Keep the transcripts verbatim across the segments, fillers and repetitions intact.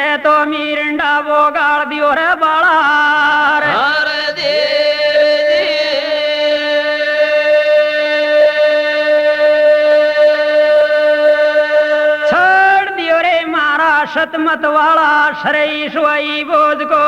तो मीरंडा वो गाड़ दियो रे बाला छोड़ दियो रे मारा शतमत वाला शरई सुई बोझ को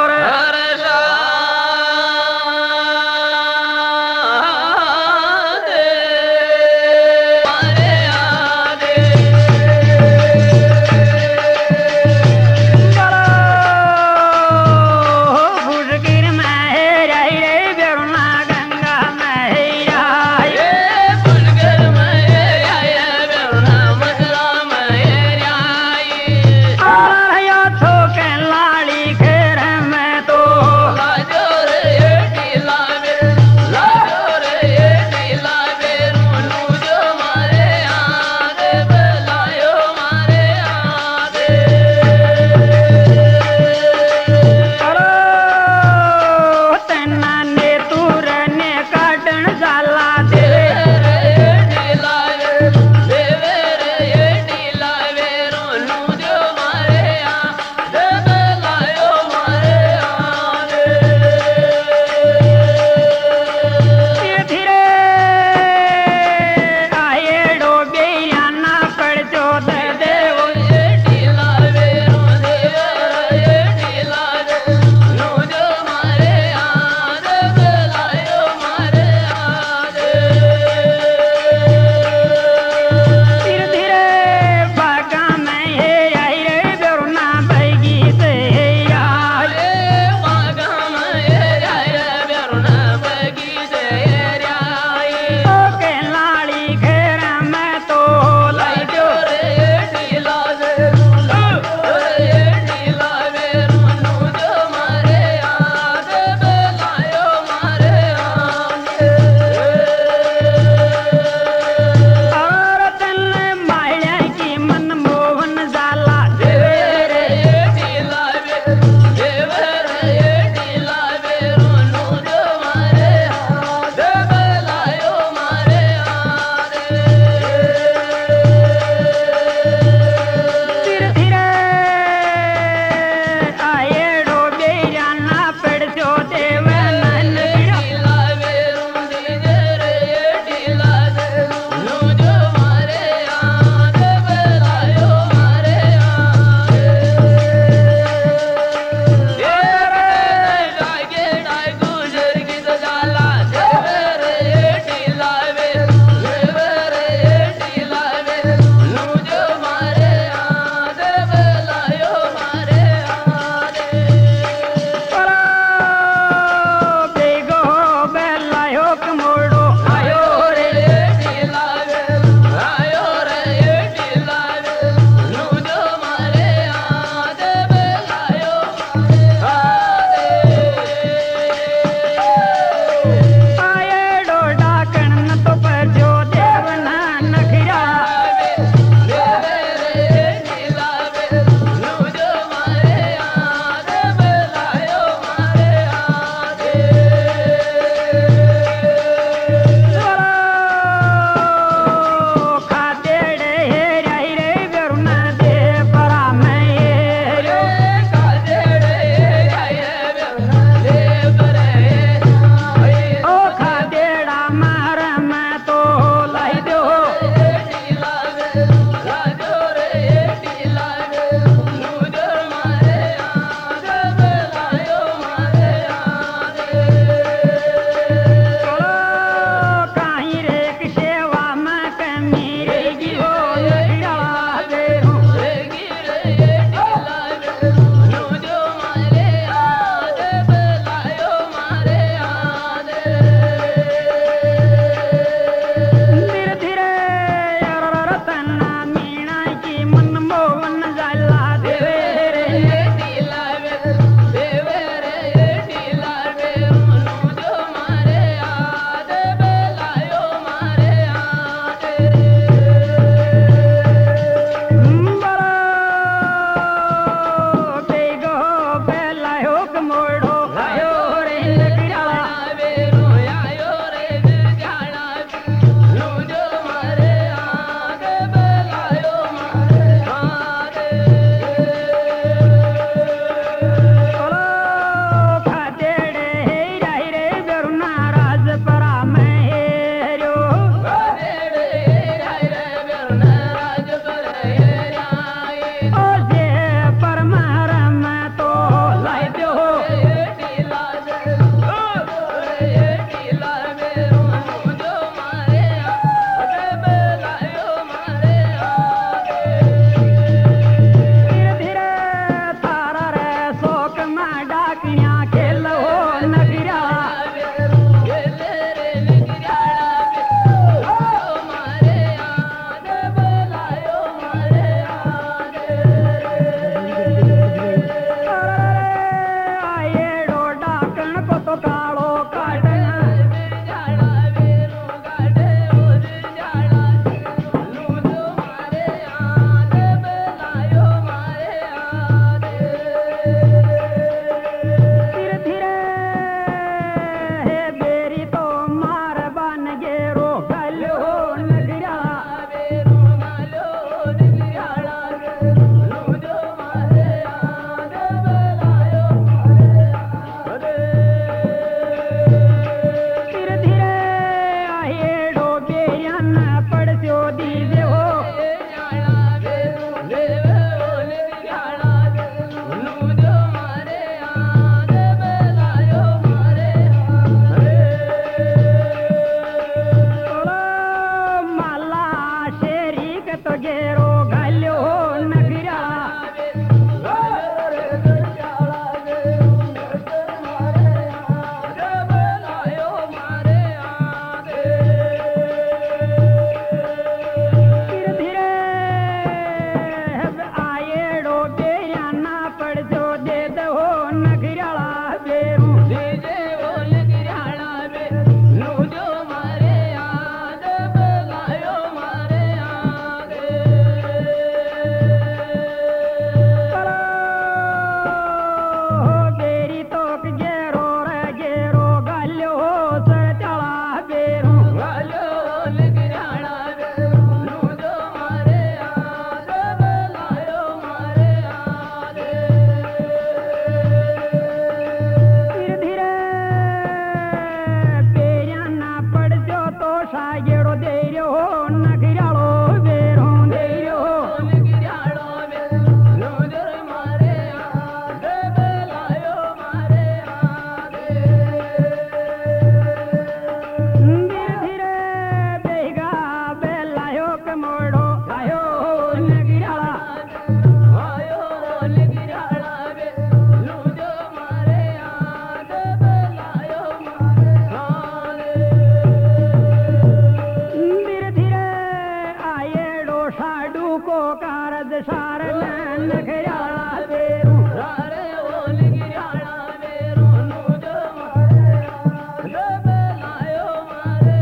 सार नखराला तेरू सारे ओल गिराना मेरो नूज मारे दबे लायो मारे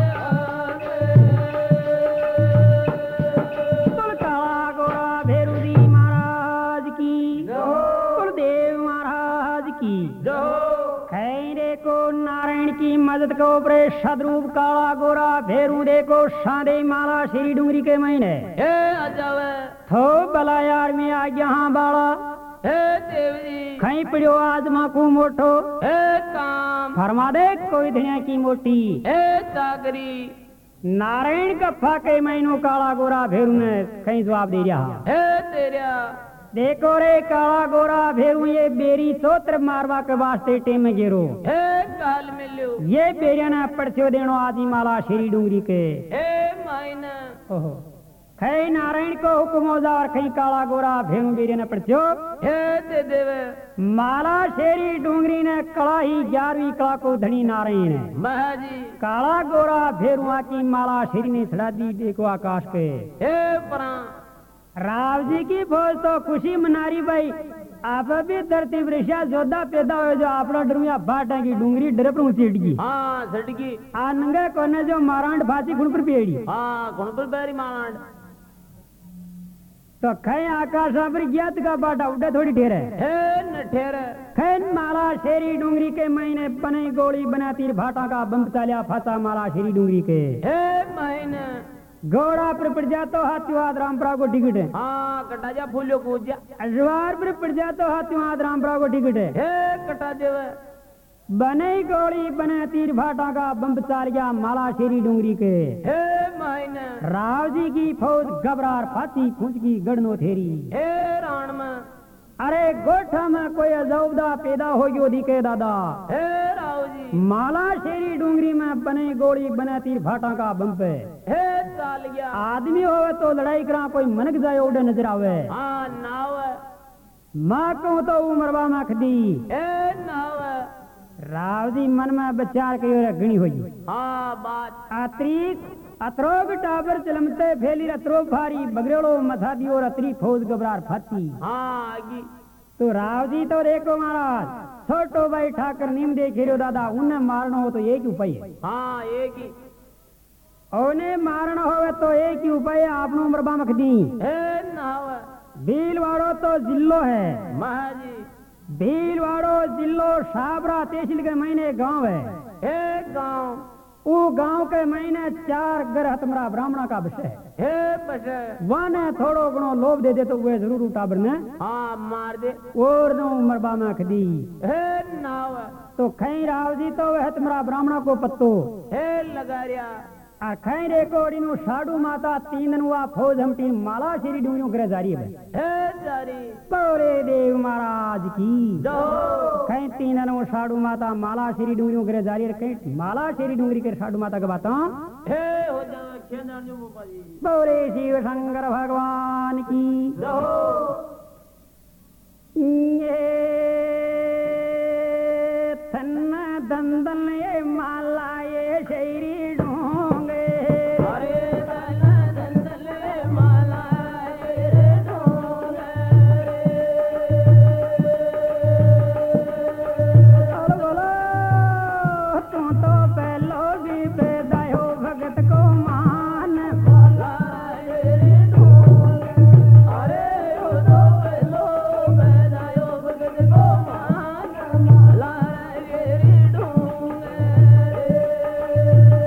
तुल काला गोरा भेरू जी महाराज की कुलदेव महाराज की खैरे को नारायण की मदद को उपरे सदरूप काला गोरा भेरू दे को सादे माला श्री डूंगरी के महीने हे अजावे थो भला यार में आ यहाँ बाड़ा हे देव जी खई पड़ो आज माकू मोटो हे काम फरमा दे कोई धनिया की मोटी हे चाकरी नारायण का फाके महीनों काला गोरा भेरू ने कहीं जवाब दे रहा हे तेरा देखो रे काला गोरा भेरू ये बेरी सोत्र मारवा के वास्ते टेम गेरो हे काल मिल्यो ये बेरिया ने पड़छो देनो आदि माला श्री डूंगरी के हे मायना ओहो खई नारायण को हुक्म होजा और खई काला गोरा भेरू बेरिया ने पड़छो हे ते देव माला शेरी डूंगरी ने कला ही ग्यारहवीं कला को धनी नारायण है महाजी काला गोरा भेरुआ की माला शेरी ने छड़ा दी देखो आकाश पे हे परा राव जी की फौज तो खुशी मनारी भाई आप भी धरती वृषा जोधा पैदा हुए जो अपना डरुया भाटा की डूंगरी डर पर ऊंची की हाँ सटकी आ नंगे कोने जो मारांड फांसी गुण पर पेड़ी हाँ गुण पर बैरी मारांड तो खै आकाश पर ज्ञात का बाटा उड़े थोड़ी ठेर है हे न ठेर खैन माला शेरी डूंगरी के महीने बने गोली बना तीर भाटा का बम चालिया फंसा माला शेरी डूंगरी के हे महीने घोड़ा पर पड़ जातो हाथीवाद रामपुरा को टिकट है हाँ कटा जा फूलो कूद जा अजवार पर पड़ जातो हाथीवाद रामपुरा को टिकट है हे कटा देव बने गोली बने तीर भाटा का बम चाल गया माला शेरी डूंगरी के हे महीने राव जी की फौज घबरार फाती फूंच की गढ़नो थेरी हे राण में अरे गोठा में कोई अजौबदा पैदा हो गयो दिखे दादा हे राव जी माला शेरी डूंगरी में बने गोली बने तीर भाटा का बम पे हे चाल गया आदमी होवे तो लड़ाई करा कोई मनक जाए उड़े नजर आवे हाँ नाव माँ कहूँ तो उमरवा में खदी हे नाव राव जी मन में बचार कयो रे गणी होई हाँ बात आत्री अत्रोग टाबर चलमते फैली अत्रो भारी बगरेड़ो मथा दियो रत्री फौज घबरार फाती हाँ आगी तो राव जी तो देखो महाराज छोटो भाई ठाकर नीम देखे रो दादा उन्हें मारना हो तो एक ही उपाय है हाँ एक ही उन्हें मारना हो तो एक ही उपाय है आपनो मरबा मख दी हे नाव भीलवाड़ो तो जिल्लो है महाजी भीलवाड़ो जिल्लो साबरा तहसील के महीने गांव है हे गांव वो गांव के महीने चार घर हतमरा ब्राह्मणा का विषय है हे बसे वाने थोड़ो घणो लोभ दे दे तो वे जरूर टाबर ने हाँ मार दे और नो मरबा में खदी हे नाव तो खई राव जी तो वह तुम्हारा ब्राह्मणा को पत्तो हे लगा रिया आ खई रे कोड़ी साडू माता तीन नुआ फौज हमटी माला श्री डूंगरियों करे जारी है हे जारी पौरे देव महाराज की दो खई तीन नु साडू माता माला श्री डूंगरियों करे जारी है कहीं माला श्री डूंगरी के साडू माता के बात हे हो जा खेंदर जो बाजी पौरे शिव शंकर भगवान की दो ये थन दंदन ये माला ये शेरी डूंगे अरे दन दंदले माला ये डोंगे और बोलो तू तो पहलो भी पैदा हो भगत को मान माला ये डोंगे अरे हो तो पहलो पैदा हो भगत को मान माला ये डोंगे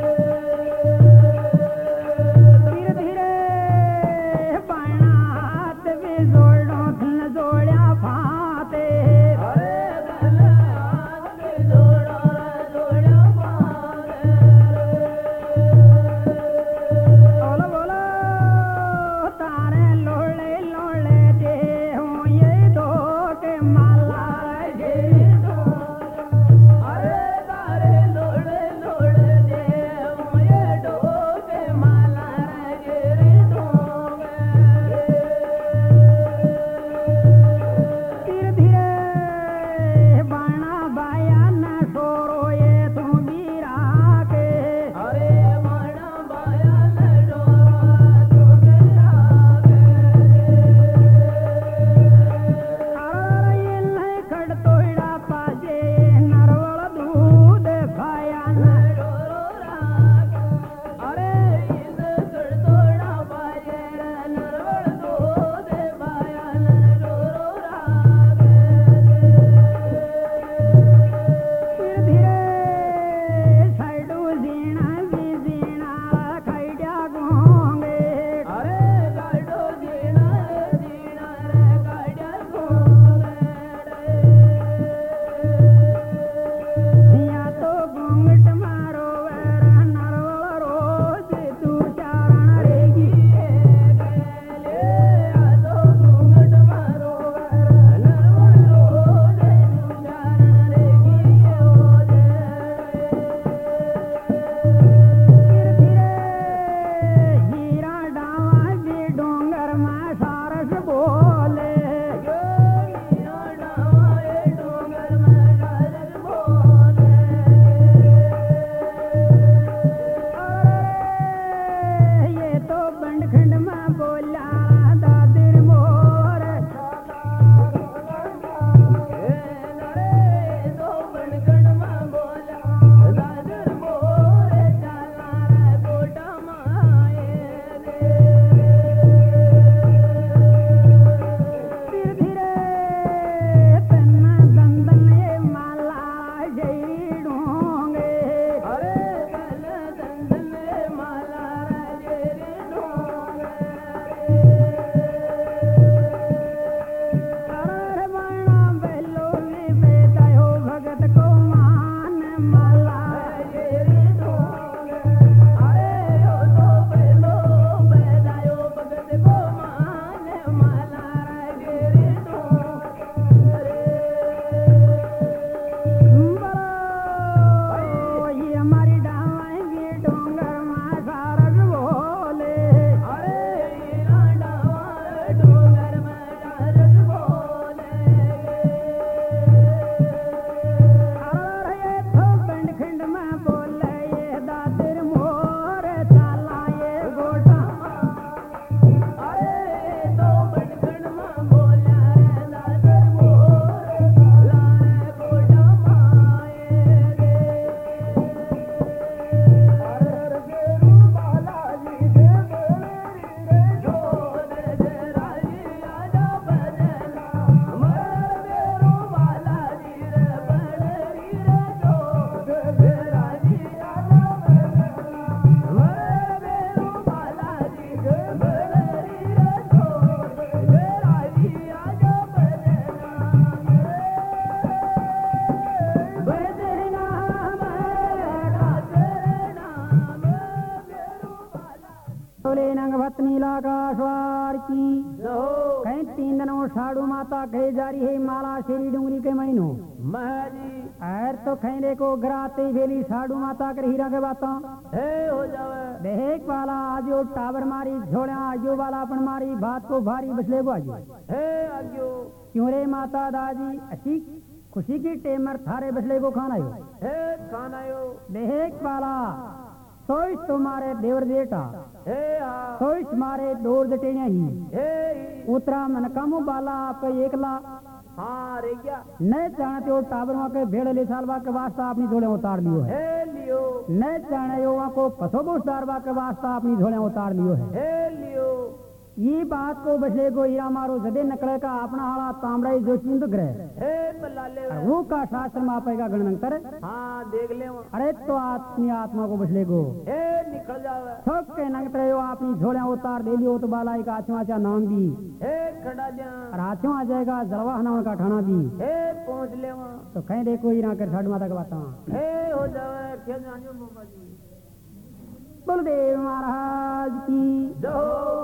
आकाशवार की जो कहीं तीन दिनों साड़ू माता कहे जारी है माला शेरी डूंगरी के महीनों महाजी एर तो खैरे को गराते वेली साड़ू माता कर हीरा के बातों हे हो जावे देख वाला आजो टावर मारी झोड़ा आजो वाला अपन मारी बात को भारी बसले को आजो हे आज्ञो क्यों रे माता दादी अच्छी खुशी की टेमर थारे बसले को खाना हो हे खानायो देख वाला सोच तुम्हारे देवर बेटा हे हा सोच मारे दौर दटेने ही हे उतरा मन कम बाला आप एकला हाँ रे क्या न जानते हो टावर वहाँ के भेड़ ले सालवा के वास्ता अपनी झोले उतार लियो है हे लियो न जाने हो वहाँ को पसोबो सारवा के वास्ता अपनी झोले उतार लियो है हे लियो ये बात को बसले को हीरा मारो जदे नकले का अपना हाड़ा तामड़ाई जो चिंत ग्रह हे बल्लाले और वो का शास्त्र में आपेगा गणनंतर हाँ देख ले वहाँ। अरे तो आत्मी आत्मा को बसले को हे निकल जावे छक के नंगतरे हो अपनी झोले उतार दे लियो तो बाला एक आचमा चा नाम दी हे खड़ा जा और आचमा आ जाएगा जलवा हना उनका ठाना दी हे पहुँच ले वहाँ। तो कहीं देखो हीरा कर साधु माता के बात हे हो जावे क्या जानियो मामा जी बलदेव महाराज की जो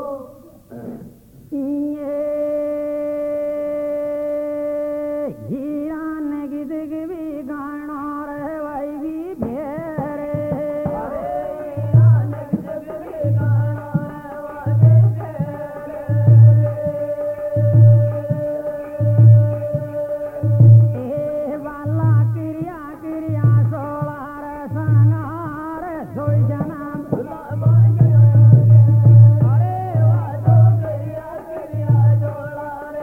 ये हीरा ने गिद भी गाना रे भाई भी भेरे ए वाला क्रिया क्रिया सोलार संगार सोई जना अरे वाजो करिया करिया जोड़ा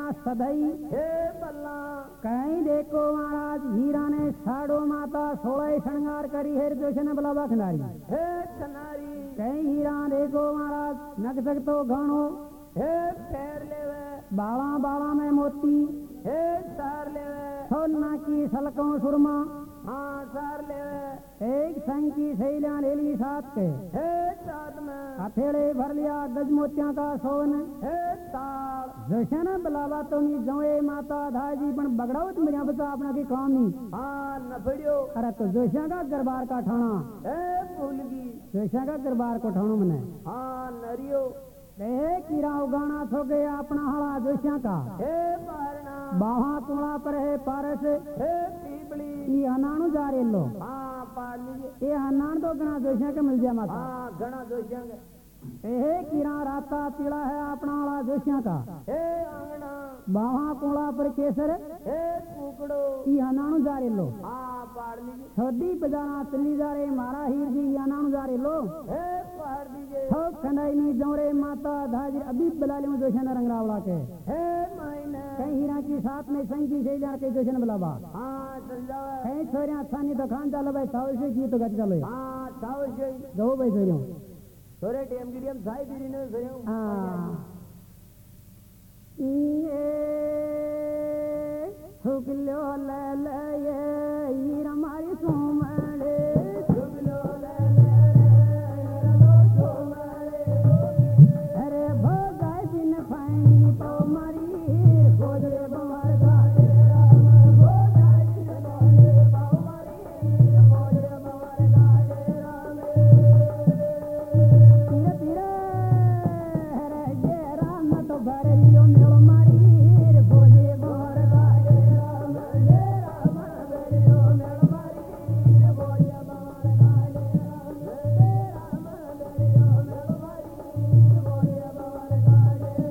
सधई हे बल्ला कहीं देखो महाराज हीरा ने साड़ो माता सोलह श्रृंगार करी हेर जोशन बलावा खनारी हे खनारी कहीं हीरा देखो महाराज नक सकतो घाणो हे पैर लेवे बाला बाला में मोती हे सार लेवे सोना की सलकों सुरमा हाँ सार लेवे एक संग की सैलियां ले ली साथ के हे साथ में हथेड़े भर लिया गजमोतिया का सोन हे ताल जशन बलावा तो नहीं जोए माता धाजी पण बगड़ाओ तो मेरा बच्चा अपना की काम नहीं हाँ नफड़ियो अरे तो जोशिया का दरबार का ठाणा हे फूलगी जोशिया का दरबार को ठाणो मने हाँ नरियो हे कीरा उगाना थो गया अपना हला जोशिया का हे पारना बाहा कुड़ा पर है पारस हे पीपली ई हनानु जा रे लो हाँ पार लीजिए ये हनान तो गणा जोशिया के मिल जाए माता हाँ घना दोषंग हे कीरा राता पीला है अपना हला जोशिया का हे आंगना बाहा कुड़ा पर केसर हे कुकड़ो ई हनानु जा रे लो हाँ पार लीजिए छोड़ी बजाना चली जा रे मारा हीर जी ई हनानु जा रे लो हे पार दीजिए थो खंडाई नी जौरे माता धाजी अभी बला ले जोशन रंगरावला के हे मायने कहीं हीरा की साथ में संगी से जा के जोशन बलावा हाँ चल जाओ कहीं छोरिया थानी दुकान चलो भाई साव से की तो गट चलो हाँ चाव से दो भाई छोरियों थोड़े टेम गिरियम साई दीदी ने सयो हाँ ये थुकलो ले ले ये हीरा मारी सोमड़े सुबलो ले ले लो सोमरे अरे भगाई दिन फाइनी तो मारी खोजरे बवार का राम हो जाए बोले बाऊ मारी बोले बवार गाड़े राम तीरे तीरे अरे ये राम तो भर लियो मेलो मारी खोजे बवार गाड़े राम ले राम बेरियो मेल मारी बोले बवार गाड़े राम ले राम बेरियो मेल मारी बोले बवार गाड़े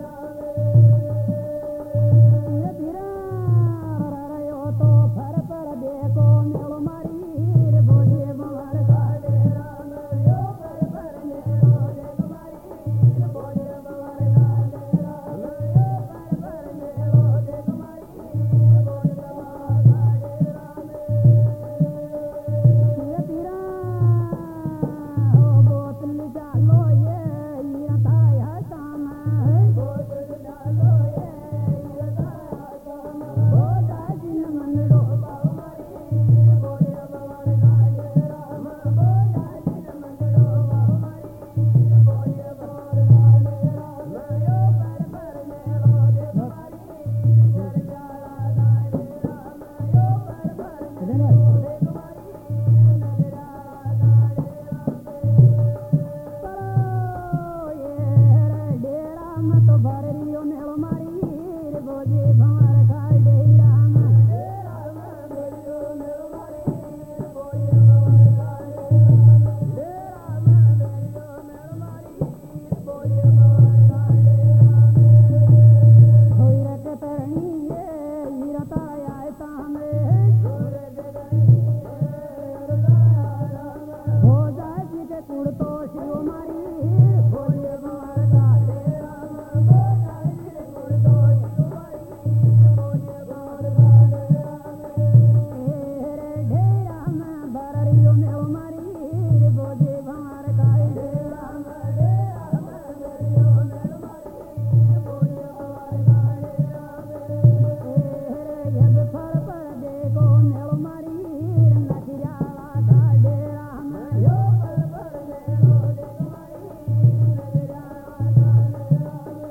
राम धीरे धीरे रयो तो फर पर देखो मेलो मारी भोजे बवार गाड़े राम यो पर पर मेरो देख मारी बोले बवार गाड़े राम यो पर पर मेरो देख मारी बोले बवार गाड़े राम धीरे धीरे हो बोतल चालो ये हीरा थाया काम बोतल डालो ये ये तारा काम हो दाजी न मनड़ो बाऊ मारी बोले बवार गाड़े राम बोला जिन मंगड़ो बाऊ मारी बोले बवार गाड़े राम यो पर पर मेरो देख मारी चल जाला गाड़े राम यो पर पर इधर देख मारी नजरा गाड़े राम परो ये डेरा मत भर लियो मेलो मारी भोजे बवार खाए डेरा हे राम बेरियो मेरो मारी बोले बवार गाड़े राम हे राम बेरियो मेरो मारी बोले बवार गाड़े राम होई रख तरणी ये हीरा ताया तामे गोरे गगनी हृदय राम हो जाए जी के कुड़ तो शिव मारी बोले बवार गाड़े राम बोला जिन गुड़ दो शिवारी बोले बवार गाड़े राम तेरे ढेरा में भर लियो मेलो मारी भोजे बवार खाए डेरा राम हे राम बेरियो मेरो मारी बोले बवार गाड़े राम तेरे जग फर पर देखो मेलो मारी नखियाला का डेरा में यो पर पर मेरो देख मारी नजरा गाड़े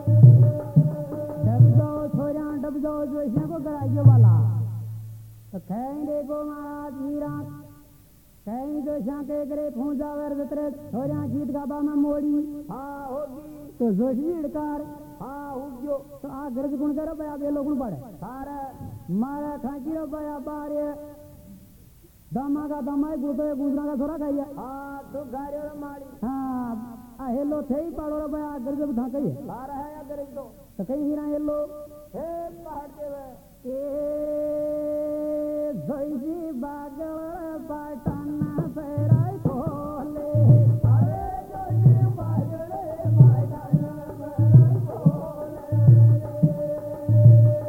राम डब जाओ छोरा डब जाओ जो इसने को गड़ाइयो वाला तो कहीं देखो महाराज हीरा कहीं जो शाके करे फूंजा वर वितरे छोरा गीत गाबा में मोड़ी हाँ होगी तो जोशी इड़कार हाँ उग्यो तो आ गर्ज गुण करो भाई आप ये लोग पड़े सारा मारा खाची रो भाई आप बारे दमा का दमा है गुदो गुजरा का थोड़ा खाइए हाँ तो गाड़ियों में मारी हाँ आ हेलो थे ही पाड़ो रो भाई आ गर्ज था कहिए सारा है अगर एक दो तो कहीं हीरा हेलो हे पहाड़ के वे ए जोशी बागल पाटन फेराय खोले अरे जो जी बाजड़े बाजड़ में बोले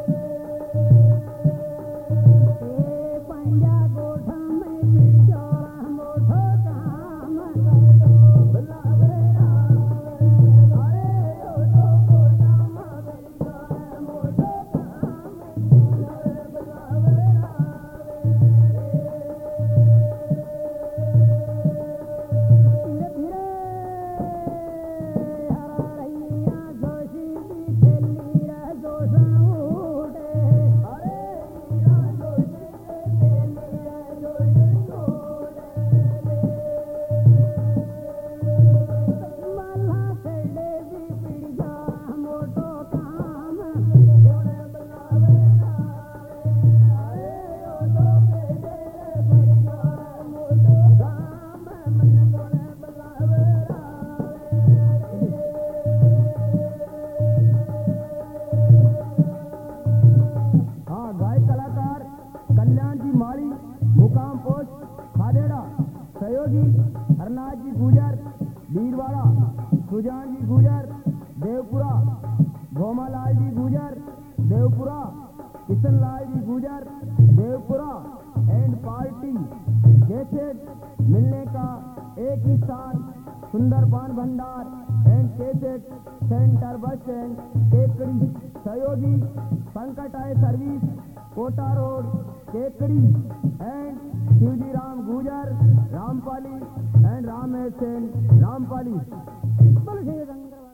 देवपुरा, किशन लाल जी गुजर देवपुरा एंड पार्टी कैसेट मिलने का एक ही स्थान Sundar Paan Bhandar and cassette centre bus stand Kekri. सहयोगी संकट आय service Kota road Kekri and Shivji Ram Gujar Rampali and Ramesh Sen Rampali.